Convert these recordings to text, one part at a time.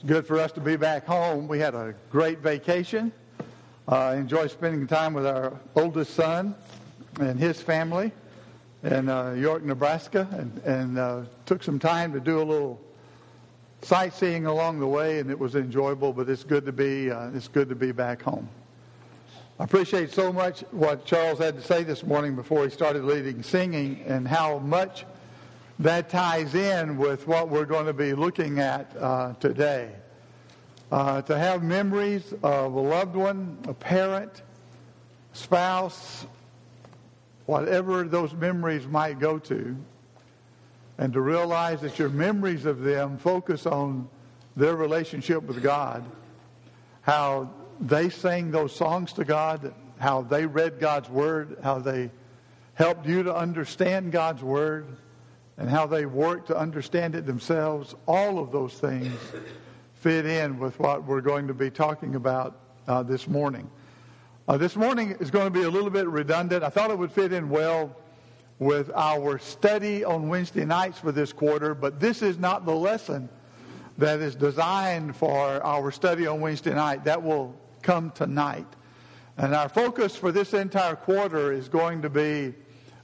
Good for us to be back home. We had a great vacation. Enjoyed spending time with our oldest son and his family in York, Nebraska, and took some time to do a little sightseeing along the way, and it was enjoyable. But it's good to be back home. I appreciate so much what Charles had to say this morning before he started leading singing, and how much that ties in with what we're going to be looking at today. To have memories of a loved one, a parent, spouse, whatever those memories might go to, and to realize that your memories of them focus on their relationship with God, how they sang those songs to God, how they read God's Word, how they helped you to understand God's Word, and how they work to understand it themselves. All of those things fit in with what we're going to be talking about this morning. This morning is going to be a little bit redundant. I thought it would fit in well with our study on Wednesday nights for this quarter, but this is not the lesson that is designed for our study on Wednesday night. That will come tonight. And our focus for this entire quarter is going to be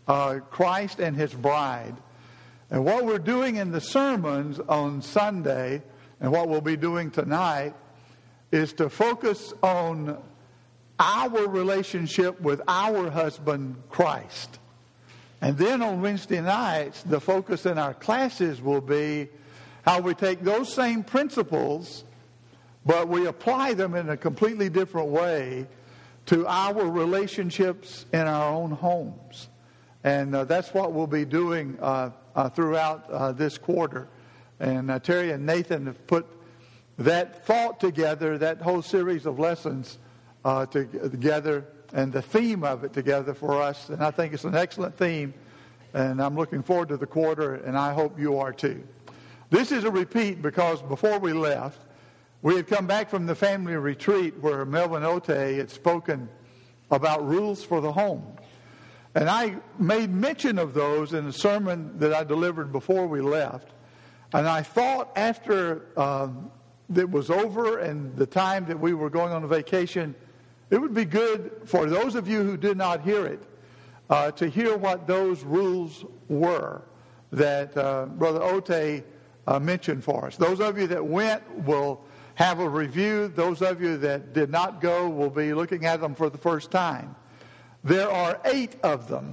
Christ and His bride. And what we're doing in the sermons on Sunday, and what we'll be doing tonight, is to focus on our relationship with our husband, Christ. And then on Wednesday nights, the focus in our classes will be how we take those same principles, but we apply them in a completely different way to our relationships in our own homes. And that's what we'll be doing throughout this quarter. And Terry and Nathan have put that thought together, that whole series of lessons together, and the theme of it together for us. And I think it's an excellent theme. And I'm looking forward to the quarter, and I hope you are too. This is a repeat because before we left, we had come back from the family retreat where Melvin Ote had spoken about rules for the home. And I made mention of those in a sermon that I delivered before we left. And I thought after it was over and the time that we were going on a vacation, it would be good for those of you who did not hear it to hear what those rules were that Brother Ote mentioned for us. Those of you that went will have a review. Those of you that did not go will be looking at them for the first time. There are 8 of them.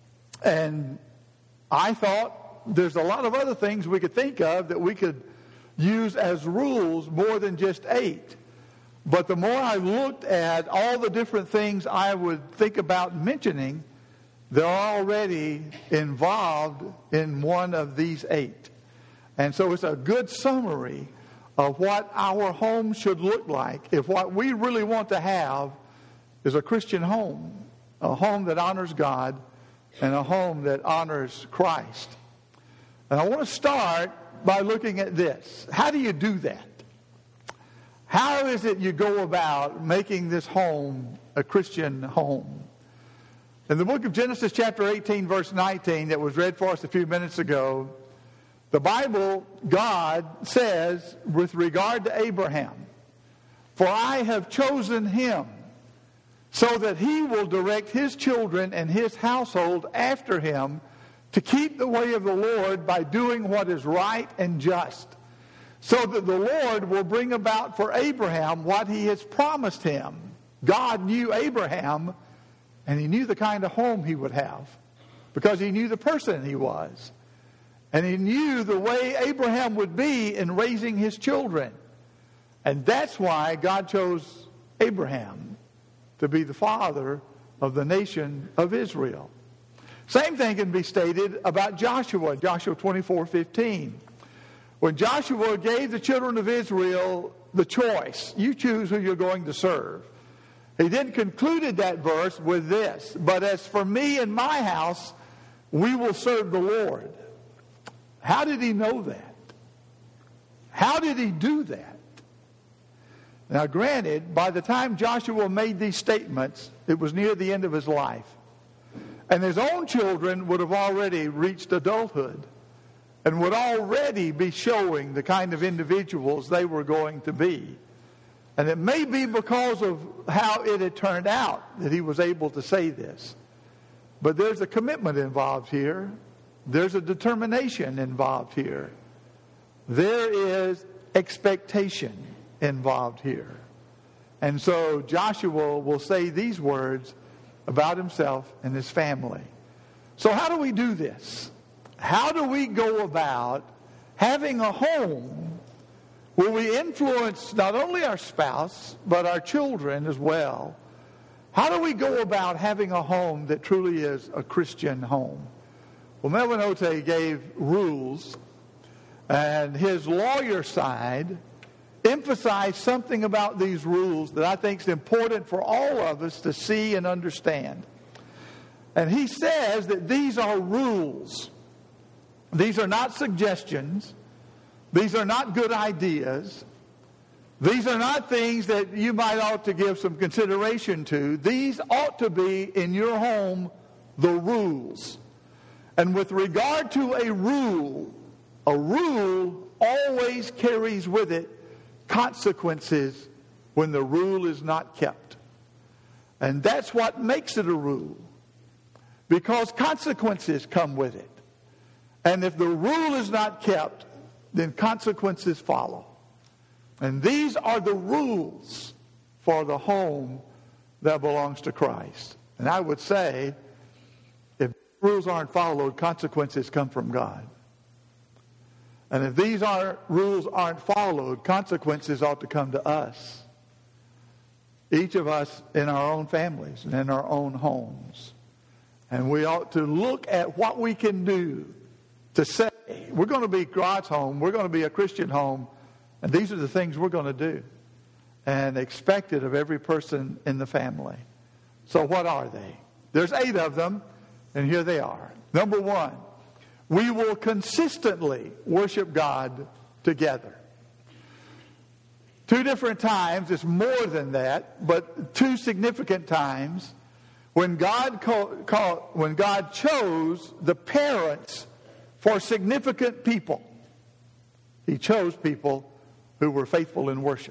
And I thought there's a lot of other things we could think of that we could use as rules more than just 8. But the more I looked at all the different things I would think about mentioning, they're already involved in one of these 8. And so it's a good summary of what our home should look like if what we really want to have is a Christian home, a home that honors God and a home that honors Christ. And I want to start by looking at this. How do you do that? How is it you go about making this home a Christian home? In the book of Genesis chapter 18, verse 19, that was read for us a few minutes ago, the Bible, God says with regard to Abraham, "For I have chosen him so that he will direct his children and his household after him to keep the way of the Lord by doing what is right and just, so that the Lord will bring about for Abraham what he has promised him." God knew Abraham, and he knew the kind of home he would have because he knew the person he was. And he knew the way Abraham would be in raising his children. And that's why God chose Abraham to be the father of the nation of Israel. Same thing can be stated about Joshua, Joshua 24:15. When Joshua gave the children of Israel the choice, you choose who you're going to serve. He then concluded that verse with this, "But as for me and my house, we will serve the Lord." How did he know that? How did he do that? Now, granted, by the time Joshua made these statements, it was near the end of his life. And his own children would have already reached adulthood. and would already be showing the kind of individuals they were going to be. And it may be because of how it had turned out that he was able to say this. But there's a commitment involved here. There's a determination involved here. There is expectation involved here. And so Joshua will say these words about himself and his family. So how do we do this? How do we go about having a home where we influence not only our spouse, but our children as well? How do we go about having a home that truly is a Christian home? Well, Melvin Ote gave rules, and his lawyer side emphasized something about these rules that I think is important for all of us to see and understand. And he says that these are rules. These are not suggestions. These are not good ideas. These are not things that you might ought to give some consideration to. These ought to be in your home the rules. And with regard to a rule always carries with it consequences when the rule is not kept. And that's what makes it a rule, because consequences come with it. And if the rule is not kept, then consequences follow. And these are the rules for the home that belongs to Christ. And I would say, if rules aren't followed, consequences come from God. And if these rules aren't followed, consequences ought to come to us. Each of us in our own families and in our own homes. And we ought to look at what we can do to say, we're going to be God's home, we're going to be a Christian home, and these are the things we're going to do. And expect it of every person in the family. So what are they? There's 8 of them, and here they are. Number 1, we will consistently worship God together. 2 different times, it's more than that, but 2 significant times when God chose the parents for significant people. He chose people who were faithful in worship.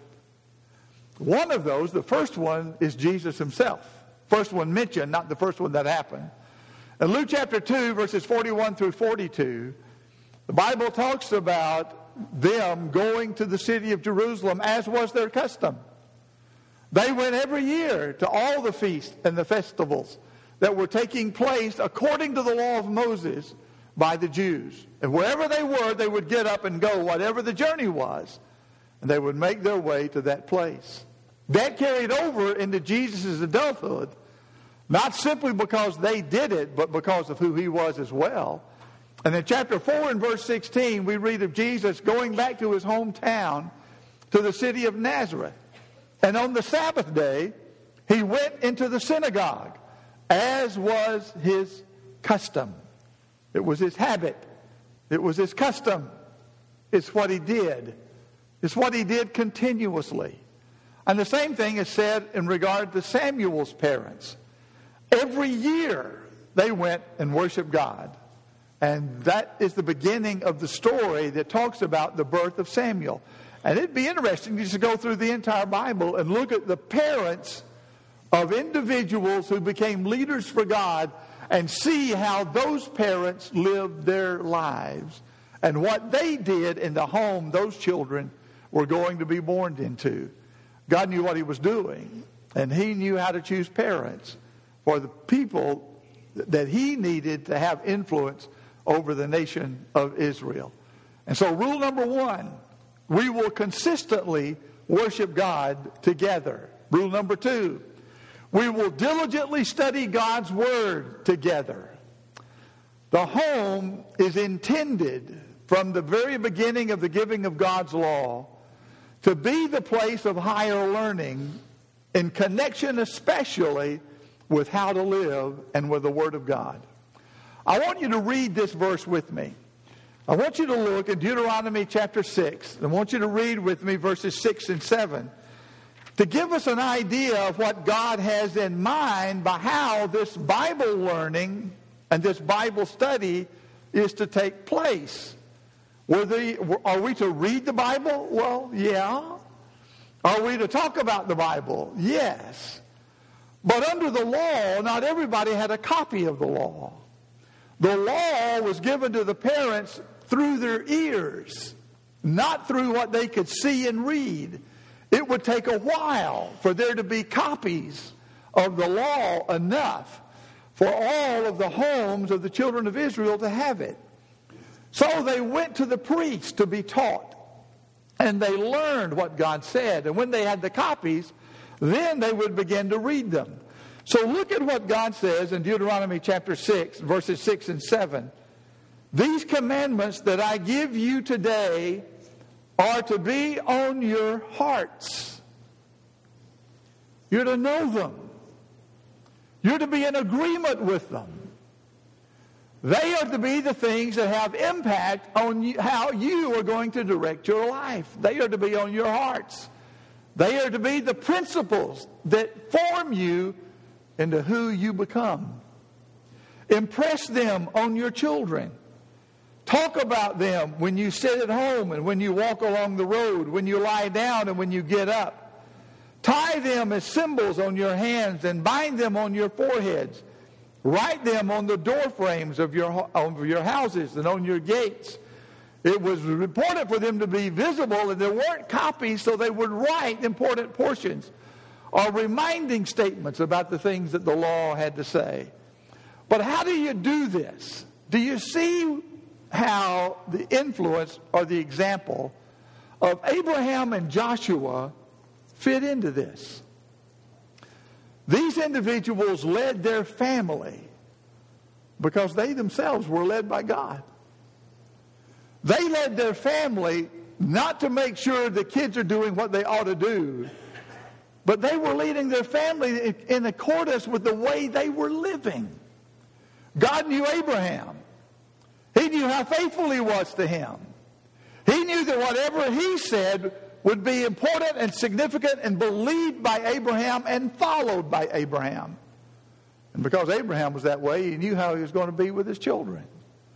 One of those, the first one, is Jesus himself. First one mentioned, not the first one that happened. In Luke chapter 2, verses 41 through 42, the Bible talks about them going to the city of Jerusalem as was their custom. They went every year to all the feasts and the festivals that were taking place according to the law of Moses by the Jews. And wherever they were, they would get up and go, whatever the journey was, and they would make their way to that place. That carried over into Jesus' adulthood, not simply because they did it, but because of who he was as well. And in chapter 4 and verse 16, we read of Jesus going back to his hometown, to the city of Nazareth. And on the Sabbath day, he went into the synagogue, as was his custom. It was his habit. It was his custom. It's what he did. It's what he did continuously. And the same thing is said in regard to Samuel's parents. Every year they went and worshiped God. And that is the beginning of the story that talks about the birth of Samuel. And it'd be interesting just to go through the entire Bible and look at the parents of individuals who became leaders for God and see how those parents lived their lives and what they did in the home those children were going to be born into. God knew what he was doing, and he knew how to choose parents for the people that he needed to have influence over the nation of Israel. And so rule number 1, we will consistently worship God together. Rule number 2, we will diligently study God's Word together. The home is intended from the very beginning of the giving of God's law to be the place of higher learning in connection especially with how to live and with the Word of God. I want you to read this verse with me. I want you to look at Deuteronomy chapter 6. I want you to read with me verses 6 and 7 to give us an idea of what God has in mind by how this Bible learning and this Bible study is to take place. Are we to read the Bible? Well, yeah. Are we to talk about the Bible? Yes. But under the law, not everybody had a copy of the law. The law was given to the parents through their ears, not through what they could see and read. It would take a while for there to be copies of the law enough for all of the homes of the children of Israel to have it. So they went to the priest to be taught. And they learned what God said. And when they had the copies, then they would begin to read them. So look at what God says in Deuteronomy chapter 6, verses 6 and 7. These commandments that I give you today are to be on your hearts. You're to know them. You're to be in agreement with them. They are to be the things that have impact on how you are going to direct your life. They are to be on your hearts. They are to be the principles that form you into who you become. Impress them on your children. Talk about them when you sit at home and when you walk along the road, when you lie down and when you get up. Tie them as symbols on your hands and bind them on your foreheads. Write them on the door frames of your houses and on your gates. It was important for them to be visible, and there weren't copies, so they would write important portions or reminding statements about the things that the law had to say. But how do you do this? Do you see how the influence or the example of Abraham and Joshua fit into this? These individuals led their family because they themselves were led by God. They led their family not to make sure the kids are doing what they ought to do, but they were leading their family in accordance with the way they were living. God knew Abraham. He knew how faithful he was to him. He knew that whatever he said would be important and significant and believed by Abraham and followed by Abraham. And because Abraham was that way, he knew how he was going to be with his children.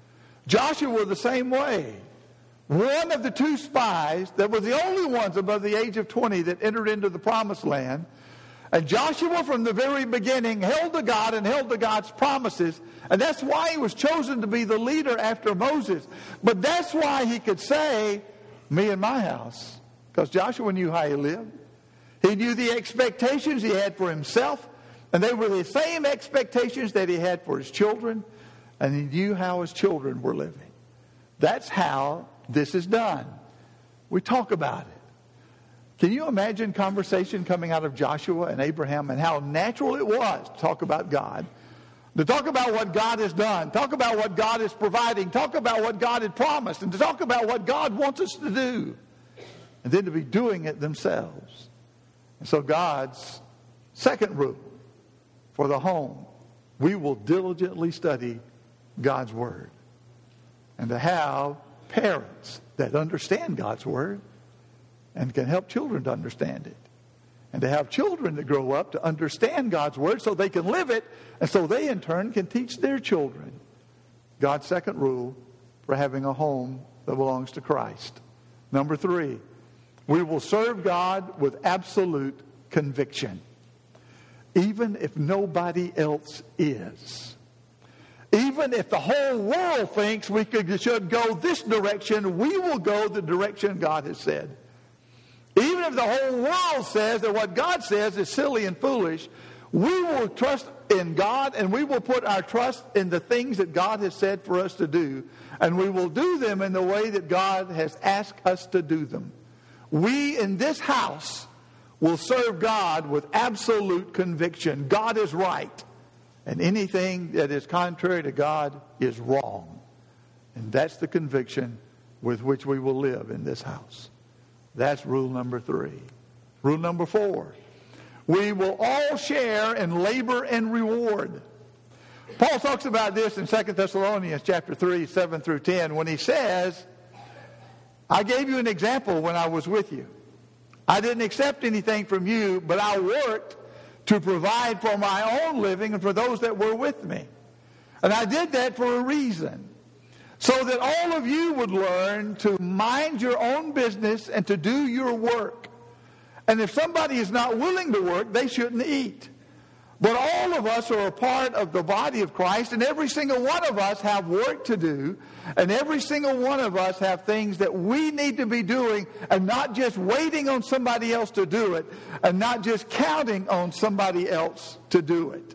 Joshua the same way. One of the two spies that were the only ones above the age of 20 that entered into the promised land. And Joshua from the very beginning held to God and held to God's promises. And that's why he was chosen to be the leader after Moses. But that's why he could say, me and my house. Because Joshua knew how he lived. He knew the expectations he had for himself. And they were the same expectations that he had for his children. And he knew how his children were living. That's how this is done. We talk about it. Can you imagine conversation coming out of Joshua and Abraham and how natural it was to talk about God? To talk about what God has done. Talk about what God is providing. Talk about what God had promised. And to talk about what God wants us to do. And then to be doing it themselves. And so God's second rule for the home, we will diligently study God's Word. And to have parents that understand God's Word and can help children to understand it. And to have children that grow up to understand God's Word so they can live it, and so they in turn can teach their children. God's second rule for having a home that belongs to Christ. Number 3, we will serve God with absolute conviction, even if nobody else is. Even if the whole world thinks we should go this direction, we will go the direction God has said. Even if the whole world says that what God says is silly and foolish, we will trust in God and we will put our trust in the things that God has said for us to do. And we will do them in the way that God has asked us to do them. We in this house will serve God with absolute conviction. God is right. And anything that is contrary to God is wrong. And that's the conviction with which we will live in this house. That's rule number 3. Rule number 4. We will all share in labor and reward. Paul talks about this in 2 Thessalonians chapter 3, 7 through 10, when he says, I gave you an example when I was with you. I didn't accept anything from you, but I worked to provide for my own living and for those that were with me. And I did that for a reason, so that all of you would learn to mind your own business and to do your work. And if somebody is not willing to work, they shouldn't eat. But all of us are a part of the body of Christ, and every single one of us have work to do, and every single one of us have things that we need to be doing, and not just waiting on somebody else to do it, and not just counting on somebody else to do it.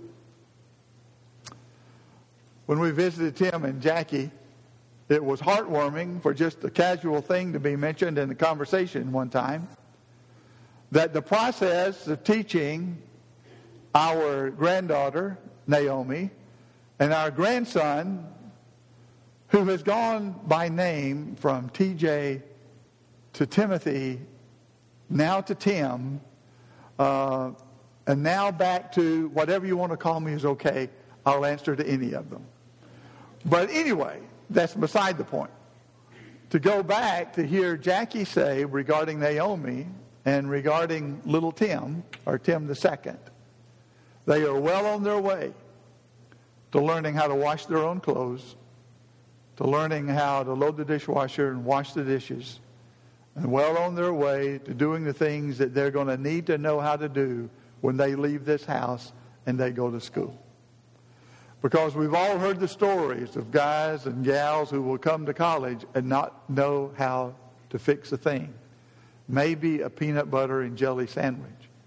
When we visited Tim and Jackie, it was heartwarming for just a casual thing to be mentioned in the conversation one time, that the process of teaching our granddaughter, Naomi, and our grandson, who has gone by name from TJ to Timothy, now to Tim, and now back to whatever you want to call me is okay. I'll answer to any of them. But anyway, that's beside the point. To go back to hear Jackie say regarding Naomi and regarding little Tim, or Tim the second, they are well on their way to learning how to wash their own clothes, to learning how to load the dishwasher and wash the dishes, and well on their way to doing the things that they're going to need to know how to do when they leave this house and they go to school. Because we've all heard the stories of guys and gals who will come to college and not know how to fix a thing. Maybe a peanut butter and jelly sandwich.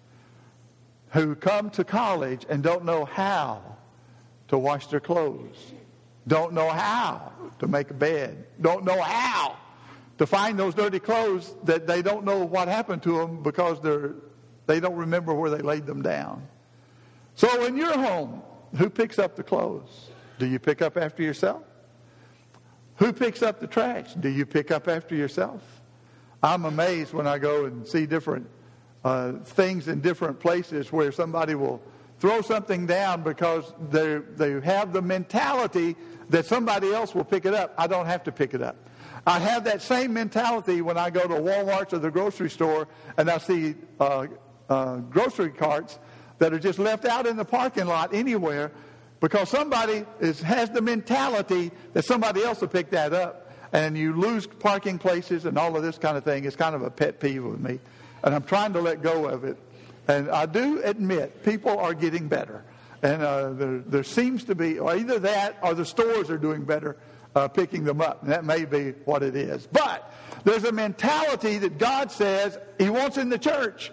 Who come to college and don't know how to wash their clothes, don't know how to make a bed, don't know how to find those dirty clothes that they don't know what happened to them because they don't remember where they laid them down. So in your home, who picks up the clothes? Do you pick up after yourself? Who picks up the trash? Do you pick up after yourself? I'm amazed when I go and see different things in different places where somebody will throw something down because they have the mentality that somebody else will pick it up. I don't have to pick it up. I have that same mentality when I go to Walmart or the grocery store and I see grocery carts that are just left out in the parking lot anywhere because somebody has the mentality that somebody else will pick that up, and you lose parking places and all of this kind of thing. It's kind of a pet peeve with me. And I'm trying to let go of it. And I do admit people are getting better. And there seems to be, or either that or the stores are doing better picking them up. And that may be what it is. But there's a mentality that God says He wants in the church.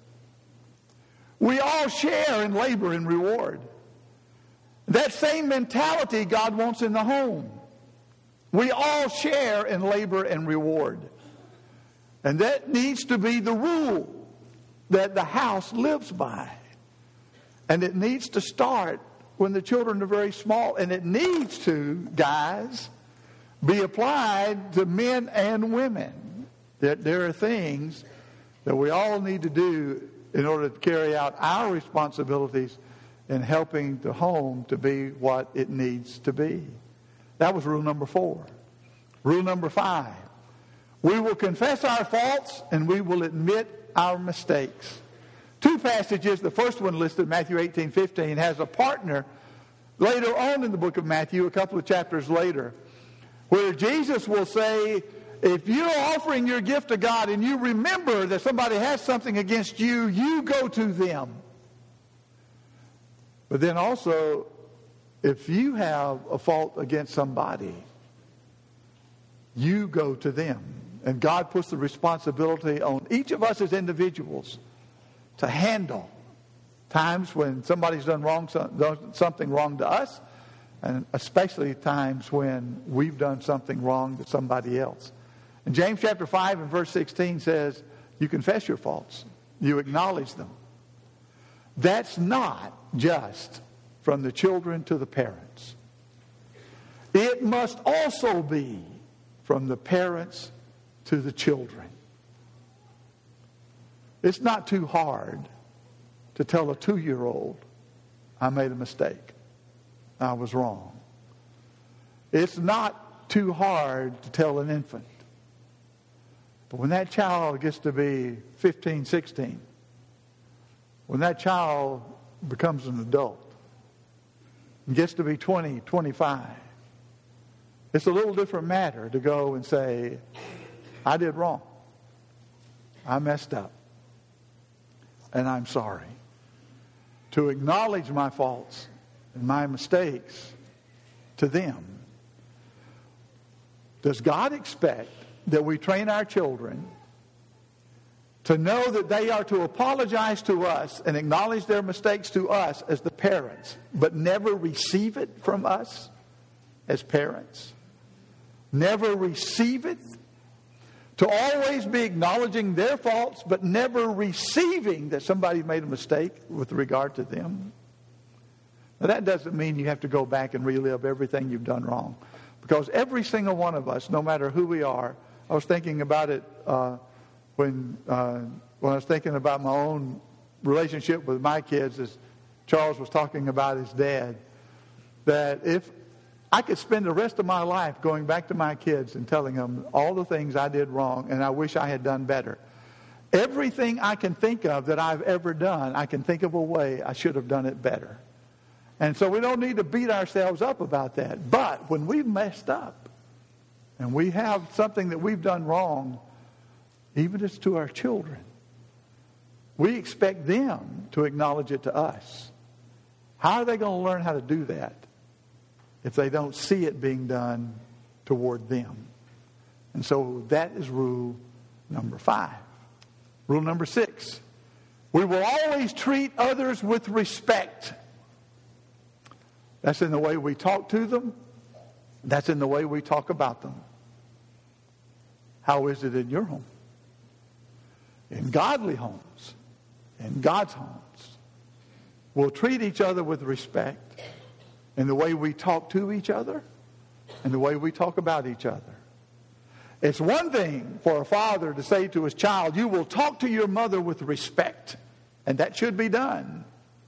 We all share in labor and reward. That same mentality God wants in the home. We all share in labor and reward. And that needs to be the rule that the house lives by. And it needs to start when the children are very small. And it needs to, guys, be applied to men and women. That there are things that we all need to do in order to carry out our responsibilities in helping the home to be what it needs to be. That was rule number 4. Rule number 5. We will confess our faults and we will admit our mistakes. 2 passages. The first one listed, Matthew 18:15, has a partner later on in the book of Matthew, a couple of chapters later, where Jesus will say, if you're offering your gift to God and you remember that somebody has something against you, you go to them. But then also, if you have a fault against somebody, you go to them. And God puts the responsibility on each of us as individuals to handle times when somebody's done something wrong to us, and especially times when we've done something wrong to somebody else. And James chapter 5 and verse 16 says, you confess your faults. You acknowledge them. That's not just from the children to the parents. It must also be from the parents to the children. It's not too hard to tell a 2-year-old, I made a mistake. I was wrong. It's not too hard to tell an infant. But when that child gets to be 15, 16, when that child becomes an adult and gets to be 20, 25, It's a little different matter to go and say, I did wrong. I messed up. And I'm sorry. To acknowledge my faults and my mistakes to them. Does God expect that we train our children to know that they are to apologize to us and acknowledge their mistakes to us as the parents, but never receive it from us as parents? Never receive it? To always be acknowledging their faults, but never receiving that somebody made a mistake with regard to them? Now, that doesn't mean you have to go back and relive everything you've done wrong. Because every single one of us, no matter who we are, I was thinking about it when I was thinking about my own relationship with my kids, as Charles was talking about his dad, that if I could spend the rest of my life going back to my kids and telling them all the things I did wrong and I wish I had done better. Everything I can think of that I've ever done, I can think of a way I should have done it better. And so we don't need to beat ourselves up about that. But when we've messed up and we have something that we've done wrong, even as to our children, we expect them to acknowledge it to us. How are they going to learn how to do that if they don't see it being done toward them? And so that is rule number 5. Rule number 6. We will always treat others with respect. That's in the way we talk to them. That's in the way we talk about them. How is it in your home? In godly homes, in God's homes, we'll treat each other with respect in the way we talk to each other and the way we talk about each other. It's one thing for a father to say to his child, you will talk to your mother with respect, and that should be done.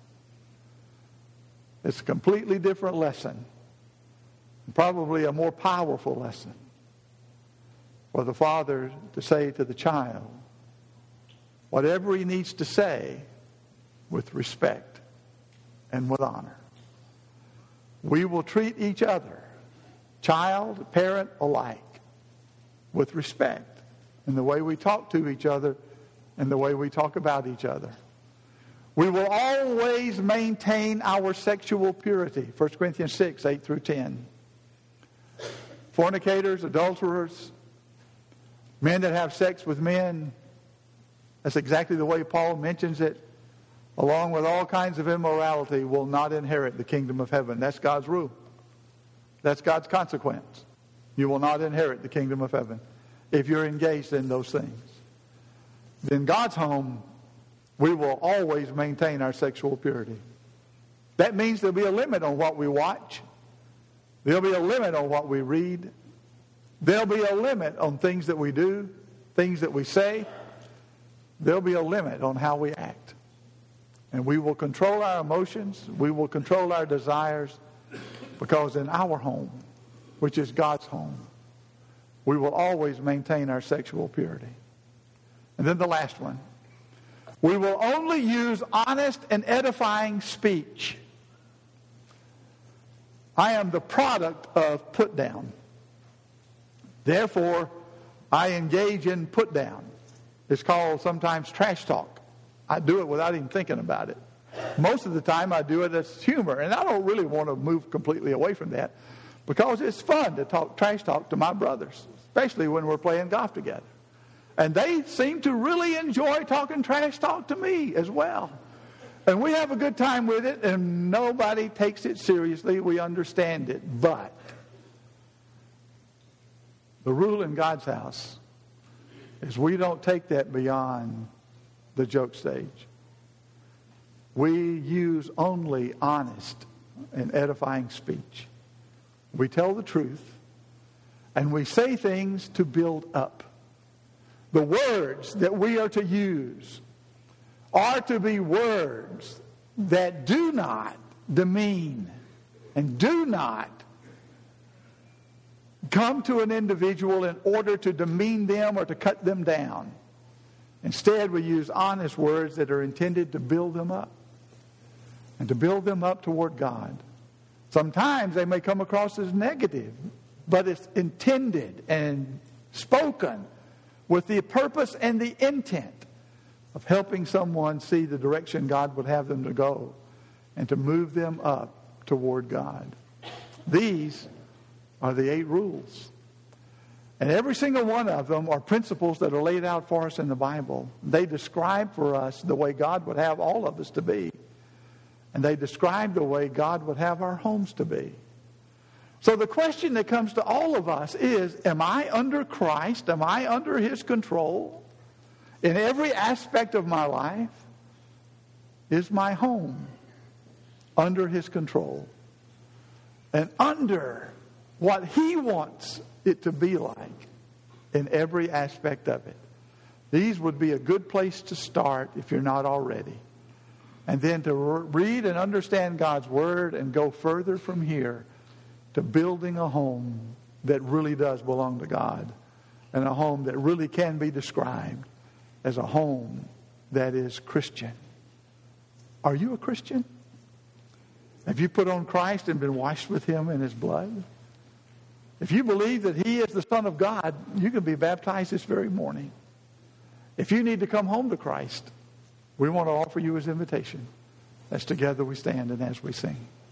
It's a completely different lesson, probably a more powerful lesson for the father to say to the child whatever he needs to say with respect and with honor. We will treat each other, child, parent alike, with respect in the way we talk to each other and the way we talk about each other. We will always maintain our sexual purity. 1 Corinthians 6, 8 through 10. Fornicators, adulterers, men that have sex with men, that's exactly the way Paul mentions it, along with all kinds of immorality, will not inherit the kingdom of heaven. That's God's rule. That's God's consequence. You will not inherit the kingdom of heaven if you're engaged in those things. In God's home, we will always maintain our sexual purity. That means there'll be a limit on what we watch. There'll be a limit on what we read. There'll be a limit on things that we do, things that we say. There'll be a limit on how we act. And we will control our emotions. We will control our desires, because in our home, which is God's home, we will always maintain our sexual purity. And then the last one. We will only use honest and edifying speech. I am the product of put down. Therefore, I engage in put down. It's called sometimes trash talk. I do it without even thinking about it. Most of the time I do it as humor, and I don't really want to move completely away from that, because it's fun to talk trash talk to my brothers, especially when we're playing golf together. And they seem to really enjoy talking trash talk to me as well. And we have a good time with it, and nobody takes it seriously. We understand it. But the rule in God's house is we don't take that beyond the joke stage. We use only honest and edifying speech. We tell the truth, and we say things to build up. The words that we are to use are to be words that do not demean and do not come to an individual in order to demean them or to cut them down. Instead, we use honest words that are intended to build them up and to build them up toward God. Sometimes they may come across as negative, but it's intended and spoken with the purpose and the intent of helping someone see the direction God would have them to go and to move them up toward God. These are the 8 rules. And every single one of them are principles that are laid out for us in the Bible. They describe for us the way God would have all of us to be. And they describe the way God would have our homes to be. So the question that comes to all of us is, am I under Christ? Am I under His control in every aspect of my life? Is my home under His control and under what He wants it to be like in every aspect of it? These would be a good place to start if you're not already. And then to read and understand God's Word and go further from here to building a home that really does belong to God, and a home that really can be described as a home that is Christian. Are you a Christian? Have you put on Christ and been washed with Him in His blood? If you believe that He is the Son of God, you can be baptized this very morning. If you need to come home to Christ, we want to offer you His invitation as together we stand and as we sing.